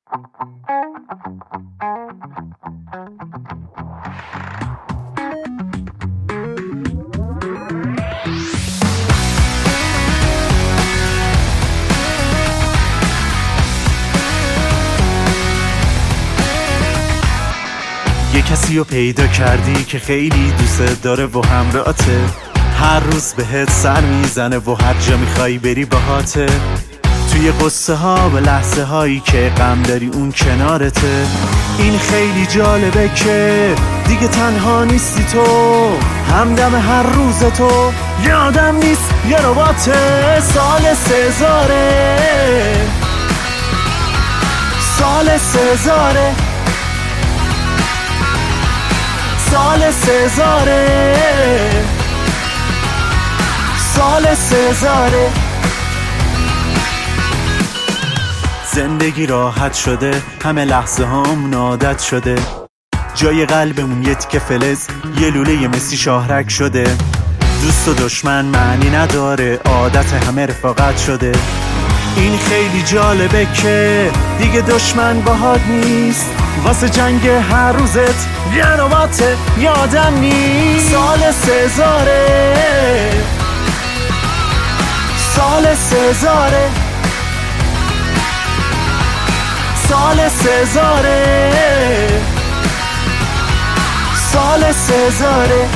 یه کسی رو پیدا کردی که خیلی دوست داره و همراهته، هر روز بهت سر میزنه و هر جا میخوای بری باهاته. توی قصه ها و لحظه هایی که غم داری اون کنارته. این خیلی جالبه که دیگه تنها نیستی تو، همدم هر روز تو. یادم نیست یه رباته. سال سزاره، سال سزاره، سال سزاره، سال سزاره. زندگی راحت شده، همه لحظه هامون عادت شده. جای قلبمون یه تیکه فلز، یه لوله مسی شاهرک شده. دوست و دشمن معنی نداره، عادت همه رفاقت شده. این خیلی جالبه که دیگه دشمن باهات نیست، واسه جنگ هر روزت یه نوبته یادم نیست. سال سزاره، سال سزاره، سال سزاره، سال سزاره.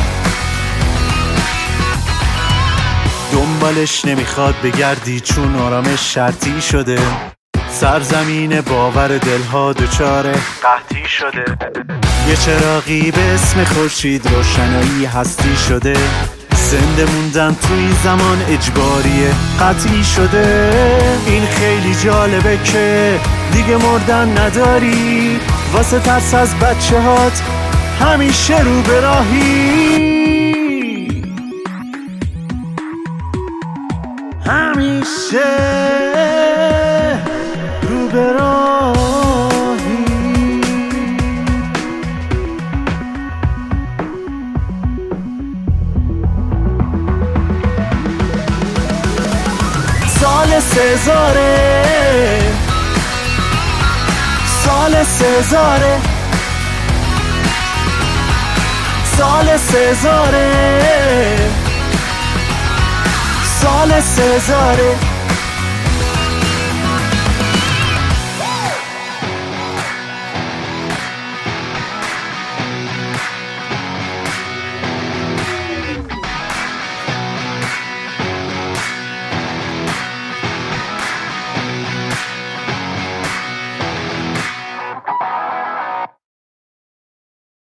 دنبالش نمیخواد بگردی چون آرامش شرطی شده. سرزمین باور دلها دچار قحطی شده. یه چراغی به اسم خورشید روشنایی هستی شده. زنده موندن توی زمان اجباریه، قطعی شده. این خیلی جالبه که دیگه مردن نداری، واسه ترس از بچه هات همیشه رو به راهی، همیشه رو به راهی. سال سزاره، سال سزاره، سال سزاره، سال سزاره.